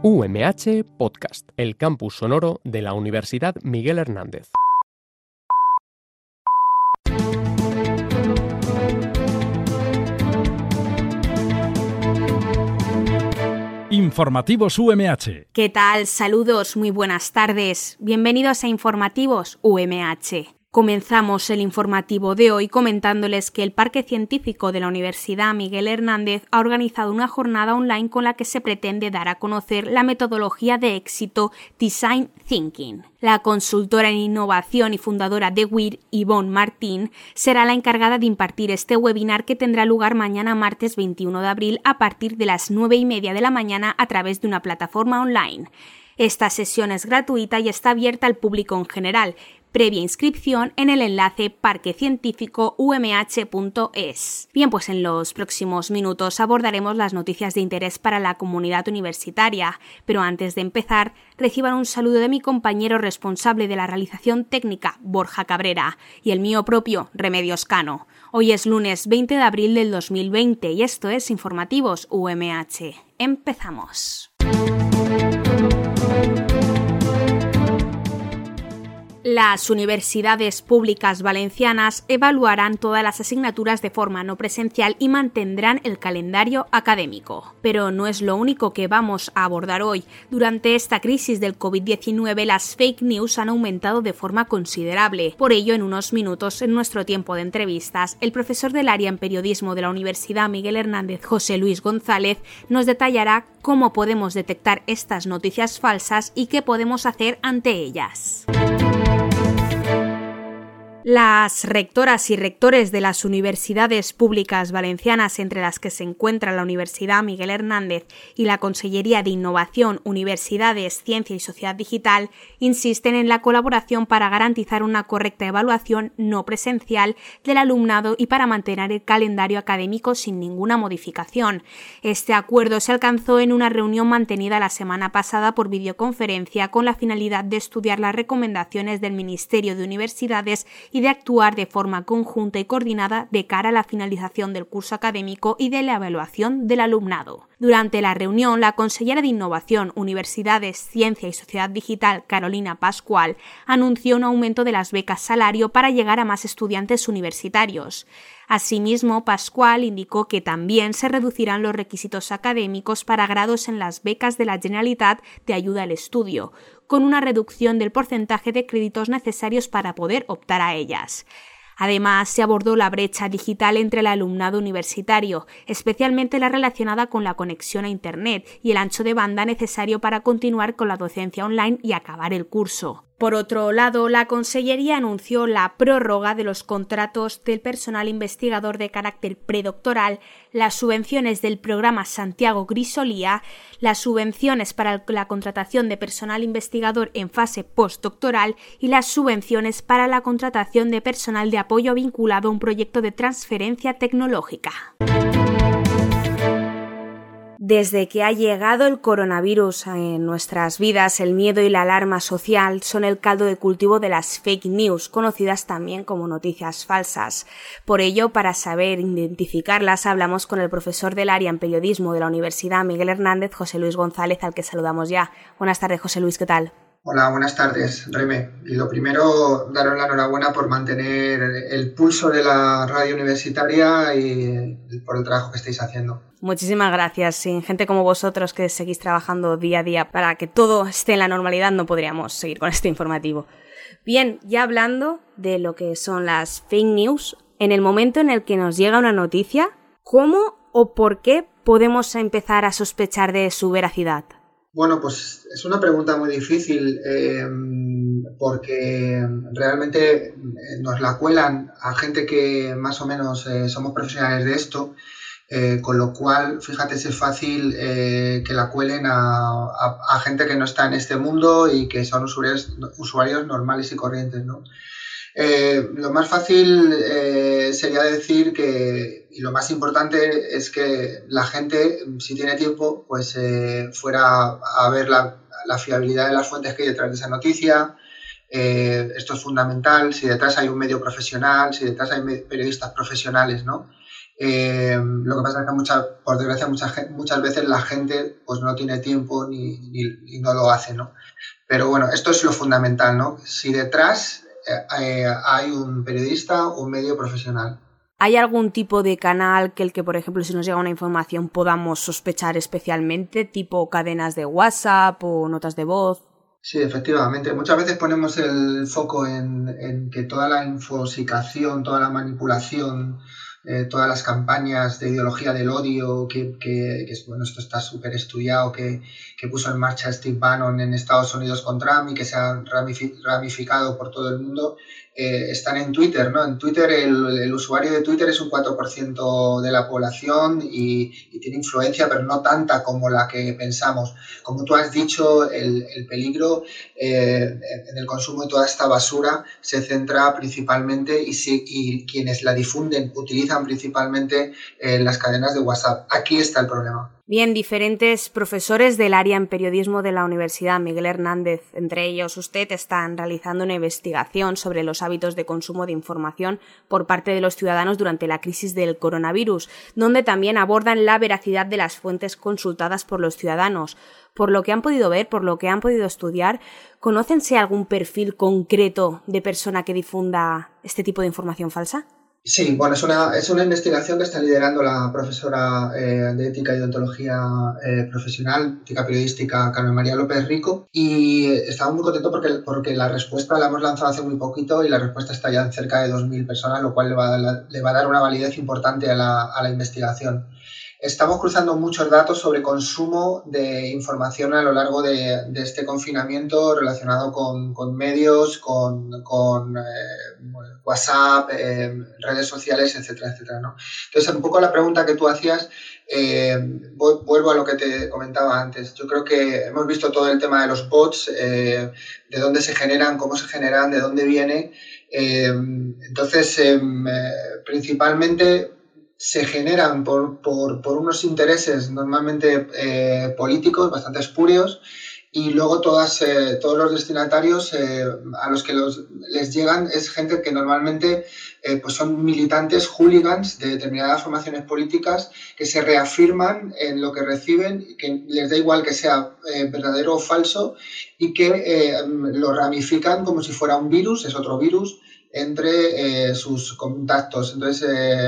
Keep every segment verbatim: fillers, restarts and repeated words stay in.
U M H Podcast, el campus sonoro de la Universidad Miguel Hernández. Informativos U M H. ¿Qué tal? Saludos, muy buenas tardes. Bienvenidos a Informativos U M H. Comenzamos el informativo de hoy comentándoles que el Parque Científico de la Universidad Miguel Hernández ha organizado una jornada online con la que se pretende dar a conocer la metodología de éxito Design Thinking. La consultora en innovación y fundadora de W I R, Ivonne Martín, será la encargada de impartir este webinar que tendrá lugar mañana martes veintiuno de abril a partir de las nueve y media de la mañana a través de una plataforma online. Esta sesión es gratuita y está abierta al público en general, previa inscripción en el enlace parque científico u m h punto es. Bien, pues en los próximos minutos abordaremos las noticias de interés para la comunidad universitaria, pero antes de empezar, reciban un saludo de mi compañero responsable de la realización técnica, Borja Cabrera, y el mío propio, Remedios Cano. Hoy es lunes veinte de abril del dos mil veinte y esto es Informativos U M H. Empezamos. Las universidades públicas valencianas evaluarán todas las asignaturas de forma no presencial y mantendrán el calendario académico. Pero no es lo único que vamos a abordar hoy. Durante esta crisis del covid diecinueve, las fake news han aumentado de forma considerable. Por ello, en unos minutos, en nuestro tiempo de entrevistas, el profesor del área en periodismo de la Universidad Miguel Hernández, José Luis González, nos detallará cómo podemos detectar estas noticias falsas y qué podemos hacer ante ellas. Las rectoras y rectores de las universidades públicas valencianas, entre las que se encuentra la Universidad Miguel Hernández y la Consellería de Innovación, Universidades, Ciencia y Sociedad Digital, insisten en la colaboración para garantizar una correcta evaluación no presencial del alumnado y para mantener el calendario académico sin ninguna modificación. Este acuerdo se alcanzó en una reunión mantenida la semana pasada por videoconferencia con la finalidad de estudiar las recomendaciones del Ministerio de Universidades y de actuar de forma conjunta y coordinada de cara a la finalización del curso académico y de la evaluación del alumnado. Durante la reunión, la consellera de Innovación, Universidades, Ciencia y Sociedad Digital, Carolina Pascual, anunció un aumento de las becas salario para llegar a más estudiantes universitarios. Asimismo, Pascual indicó que también se reducirán los requisitos académicos para grados en las becas de la Generalitat de ayuda al estudio, con una reducción del porcentaje de créditos necesarios para poder optar a ellas. Además, se abordó la brecha digital entre el alumnado universitario, especialmente la relacionada con la conexión a Internet y el ancho de banda necesario para continuar con la docencia online y acabar el curso. Por otro lado, la Consellería anunció la prórroga de los contratos del personal investigador de carácter predoctoral, las subvenciones del programa Santiago Grisolía, las subvenciones para la contratación de personal investigador en fase postdoctoral y las subvenciones para la contratación de personal de apoyo vinculado a un proyecto de transferencia tecnológica. Desde que ha llegado el coronavirus en nuestras vidas, el miedo y la alarma social son el caldo de cultivo de las fake news, conocidas también como noticias falsas. Por ello, para saber identificarlas, hablamos con el profesor del área en periodismo de la Universidad Miguel Hernández, José Luis González, al que saludamos ya. Buenas tardes, José Luis, ¿qué tal? Hola, buenas tardes, Reme. Y lo primero, daros la enhorabuena por mantener el pulso de la radio universitaria y por el trabajo que estáis haciendo. Muchísimas gracias. Sin gente como vosotros que seguís trabajando día a día para que todo esté en la normalidad, no podríamos seguir con este informativo. Bien, ya hablando de lo que son las fake news, en el momento en el que nos llega una noticia, ¿cómo o por qué podemos empezar a sospechar de su veracidad? Bueno, pues es una pregunta muy difícil eh, porque realmente nos la cuelan a gente que más o menos eh, somos profesionales de esto, eh, con lo cual, fíjate, es fácil eh, que la cuelen a, a, a gente que no está en este mundo y que son usuarios, usuarios normales y corrientes, ¿no? Eh, lo más fácil eh, sería decir que, y lo más importante es que la gente, si tiene tiempo, pues eh, fuera a ver la, la fiabilidad de las fuentes que hay detrás de esa noticia. Eh, esto es fundamental, si detrás hay un medio profesional, si detrás hay periodistas profesionales, ¿no? Eh, lo que pasa es que mucha, por desgracia mucha, muchas veces la gente pues no tiene tiempo ni, ni, y no lo hace, ¿no? Pero bueno, esto es lo fundamental, ¿no? Si detrás eh, hay un periodista o un medio profesional. ¿Hay algún tipo de canal que el que, por ejemplo, si nos llega una información podamos sospechar especialmente, tipo cadenas de WhatsApp o notas de voz? Sí, efectivamente. Muchas veces ponemos el foco en, en que toda la infosicación, toda la manipulación, eh, todas las campañas de ideología del odio, que, que, que bueno, esto está súper estudiado, que, que puso en marcha Steve Bannon en Estados Unidos con Trump y que se han ramificado por todo el mundo, eh, están en Twitter, ¿no? En Twitter el, el usuario de Twitter es un cuatro por ciento de la población y, y tiene influencia, pero no tanta como la que pensamos. Como tú has dicho, el, el peligro eh, en el consumo de toda esta basura se centra principalmente y, si, y quienes la difunden utilizan principalmente eh, las cadenas de WhatsApp. Aquí está el problema. Bien, diferentes profesores del área en periodismo de la Universidad Miguel Hernández, entre ellos usted, están realizando una investigación sobre los hábitos de consumo de información por parte de los ciudadanos durante la crisis del coronavirus, donde también abordan la veracidad de las fuentes consultadas por los ciudadanos. Por lo que han podido ver, por lo que han podido estudiar, ¿conócense algún perfil concreto de persona que difunda este tipo de información falsa? Sí, bueno, es una, es una investigación que está liderando la profesora eh, de Ética y Deontología eh, Profesional, Ética Periodística, Carmen María López Rico, y estamos muy contentos porque, porque la respuesta la hemos lanzado hace muy poquito y la respuesta está ya en cerca de dos mil personas, lo cual le va, a, le va a dar una validez importante a la, a la investigación. Estamos cruzando muchos datos sobre consumo de información a lo largo de, de este confinamiento relacionado con, con medios, con, con eh, WhatsApp, eh, redes sociales, etcétera, etcétera, ¿no? Entonces, un poco la pregunta que tú hacías, eh, vuelvo a lo que te comentaba antes. Yo creo que hemos visto todo el tema de los bots, eh, de dónde se generan, cómo se generan, de dónde viene. Eh, entonces, eh, principalmente se generan por, por, por unos intereses normalmente eh, políticos bastante espurios y luego todas, eh, todos los destinatarios eh, a los que los, les llegan es gente que normalmente eh, pues son militantes, hooligans de determinadas formaciones políticas que se reafirman en lo que reciben, que les da igual que sea eh, verdadero o falso y que eh, lo ramifican como si fuera un virus, es otro virus, entre eh, sus contactos. Entonces, eh,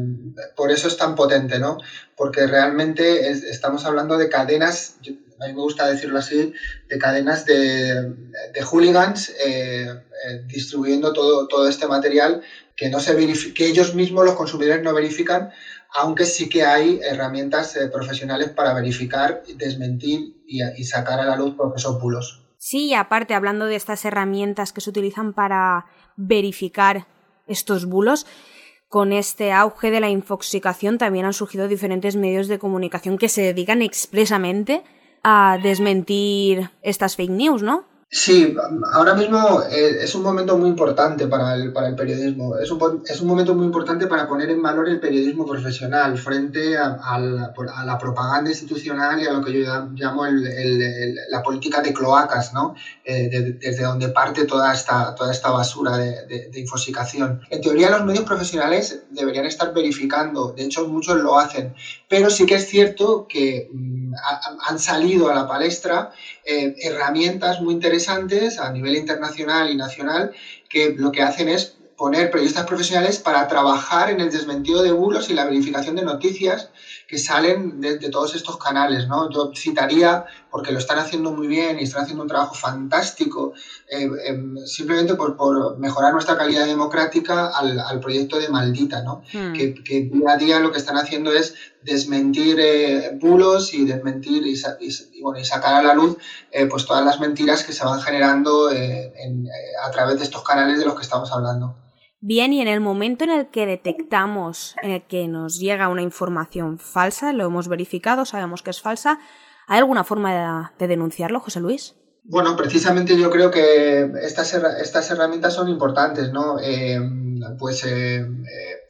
por eso es tan potente, ¿no? Porque realmente es, estamos hablando de cadenas, a mí me gusta decirlo así, de cadenas de, de hooligans eh, eh, distribuyendo todo, todo este material que, no se verifica, que ellos mismos, los consumidores, no verifican, aunque sí que hay herramientas eh, profesionales para verificar, desmentir y, y sacar a la luz por esos bulos. Sí, y aparte, hablando de estas herramientas que se utilizan para verificar estos bulos, con este auge de la infoxicación también han surgido diferentes medios de comunicación que se dedican expresamente a desmentir estas fake news, ¿no? Sí, ahora mismo es un momento muy importante para el, para el periodismo. Es un, es un momento muy importante para poner en valor el periodismo profesional frente a, a, la, a la propaganda institucional y a lo que yo llamo el, el, el, la política de cloacas, ¿no? Eh, de, desde donde parte toda esta, toda esta basura de, de, de infosicación. En teoría, los medios profesionales deberían estar verificando, de hecho muchos lo hacen, pero sí que es cierto que mm, ha, han salido a la palestra eh, herramientas muy interesantes a nivel internacional y nacional que lo que hacen es poner periodistas profesionales para trabajar en el desmentido de bulos y la verificación de noticias que salen de, de todos estos canales, ¿no? Yo citaría, porque lo están haciendo muy bien y están haciendo un trabajo fantástico, eh, eh, simplemente por, por mejorar nuestra calidad democrática al, al proyecto de Maldita, ¿no? Hmm. Que, que día a día lo que están haciendo es desmentir eh, bulos y desmentir y, y, y, bueno, y sacar a la luz eh, pues todas las mentiras que se van generando eh, en, eh, a través de estos canales de los que estamos hablando. Bien, y en el momento en el que detectamos, en el que nos llega una información falsa, lo hemos verificado, sabemos que es falsa, ¿hay alguna forma de, de denunciarlo, José Luis? Bueno, precisamente yo creo que estas, estas herramientas son importantes, ¿no? Eh, pues eh, eh,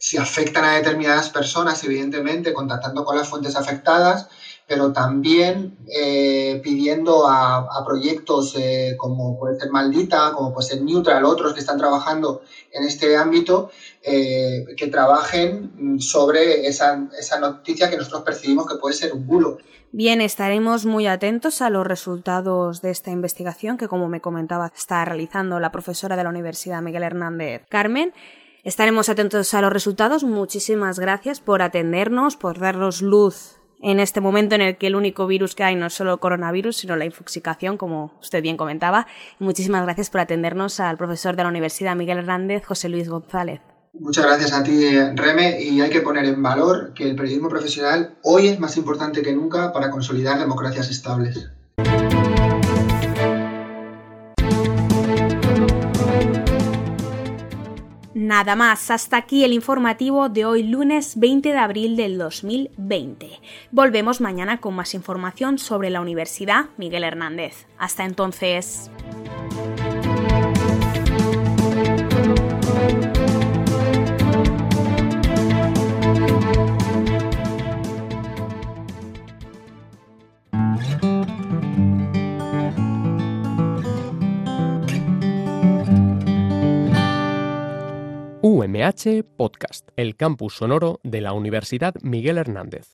si afectan a determinadas personas, evidentemente, contactando con las fuentes afectadas, pero también eh, pidiendo a, a proyectos eh, como puede ser Maldita, como puede ser Neutral, otros que están trabajando en este ámbito, eh, que trabajen sobre esa, esa noticia que nosotros percibimos que puede ser un bulo. Bien, estaremos muy atentos a los resultados de esta investigación que, como me comentaba, está realizando la profesora de la Universidad Miguel Hernández, Carmen. Estaremos atentos a los resultados. Muchísimas gracias por atendernos, por darnos luz en este momento en el que el único virus que hay no es solo el coronavirus, sino la infoxicación, como usted bien comentaba. Y muchísimas gracias por atendernos al profesor de la Universidad Miguel Hernández, José Luis González. Muchas gracias a ti, Reme, y hay que poner en valor que el periodismo profesional hoy es más importante que nunca para consolidar democracias estables. Nada más, hasta aquí el informativo de hoy lunes veinte de abril del dos mil veinte. Volvemos mañana con más información sobre la Universidad Miguel Hernández. Hasta entonces. U M H Podcast, el campus sonoro de la Universidad Miguel Hernández.